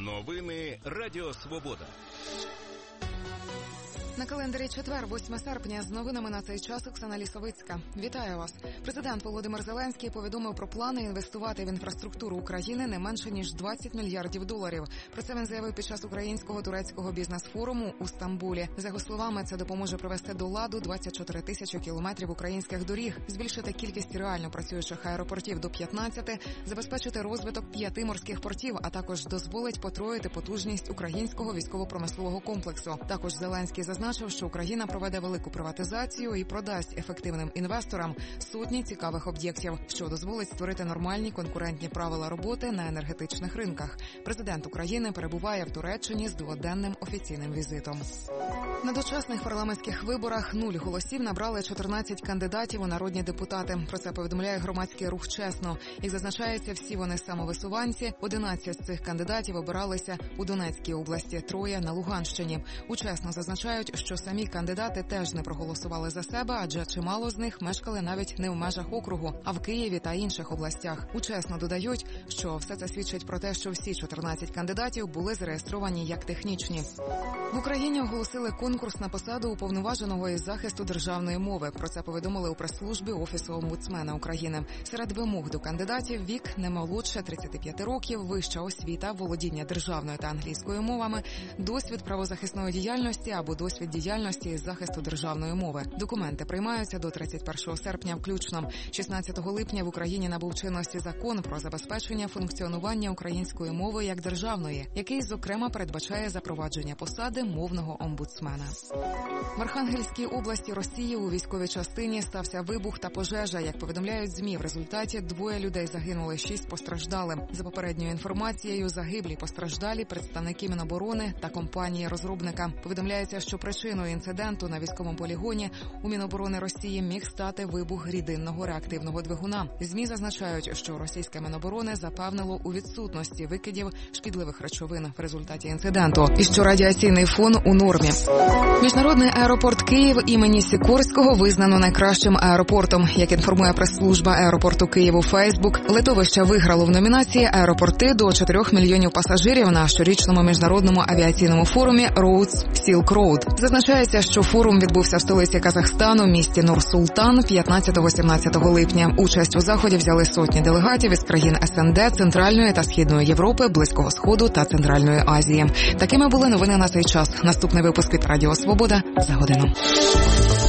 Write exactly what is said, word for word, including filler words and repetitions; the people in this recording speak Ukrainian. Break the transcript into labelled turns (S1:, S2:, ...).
S1: Новини Радіо Свобода.
S2: На календарі четвер, восьме серпня, з новинами на цей час Оксана Лісовицька. Вітаю вас. Президент Володимир Зеленський повідомив про плани інвестувати в інфраструктуру України не менше, ніж двадцять мільярдів доларів. Про це він заявив під час українського турецького бізнес-форуму у Стамбулі. За його словами, це допоможе привести до ладу двадцять чотири тисячі кілометрів українських доріг, збільшити кількість реально працюючих аеропортів до п'ятнадцяти, забезпечити розвиток п'яти морських портів, а також дозволить потроїти потужність українського військово-промислового комплексу. Також Зеленський зазначив, що Україна проведе велику приватизацію і продасть ефективним інвесторам сотні цікавих об'єктів, що дозволить створити нормальні конкурентні правила роботи на енергетичних ринках. Президент України перебуває в Туреччині з дводенним офіційним візитом. На дочасних парламентських виборах нуль голосів набрали чотирнадцять кандидатів у народні депутати. Про це повідомляє громадський рух «Чесно». Як зазначається, всі вони самовисуванці. одинадцять з цих кандидатів обиралися у Донецькій області, троє на Луганщині. У «Чесно» зазначають, що самі кандидати теж не проголосували за себе, адже чимало з них мешкали навіть не в межах округу, а в Києві та інших областях. У «Чесно» додають, що все це свідчить про те, що всі чотирнадцять кандидатів були зареєстровані як технічні. В Україні оголосили конкурс на посаду уповноваженого із захисту державної мови. Про це повідомили у прес-службі Офісу омбудсмена України. Серед вимог до кандидатів – вік не молодше тридцяти п'яти років, вища освіта, володіння державною та англійською мовами, досвід правозахисної діяльності або досвід діяльності із захисту державної мови. Документи приймаються до тридцять першого серпня включно. шістнадцятого липня в Україні набув чинності закон про забезпечення функціонування української мови як державної, який, зокрема, передбачає запровадження посади мовного омбудсмена. В Архангельській області Росії у військовій частині стався вибух та пожежа. Як повідомляють ЗМІ, в результаті двоє людей загинули, шість постраждали. За попередньою інформацією, загиблі постраждалі представники Міноборони та компанії-розробника. Повідомляється, що причиною інциденту на військовому полігоні у Міноборони Росії міг стати вибух рідинного реактивного двигуна. ЗМІ зазначають, що російське Міноборони запевнило у відсутності викидів шкідливих речовин в результаті інциденту і що радіаційний фон у нормі. Міжнародний аеропорт Київ імені Сікорського визнано найкращим аеропортом. Як інформує прес-служба аеропорту Київ у Фейсбук, литовище виграло в номінації «Аеропорти до чотирьох мільйонів пасажирів» на щорічному міжнародному авіаційному форумі Roads Silk Road. Зазначається, що форум відбувся в столиці Казахстану, місті Нур-Султан, п'ятнадцятого-сімнадцятого липня. Участь у заході взяли сотні делегатів із країн ес ен де, Центральної та Східної Європи, Близького Сходу та Центральної Азії. Такими були новини на цей час. Наступний випуск від Радіо Свобода за годину.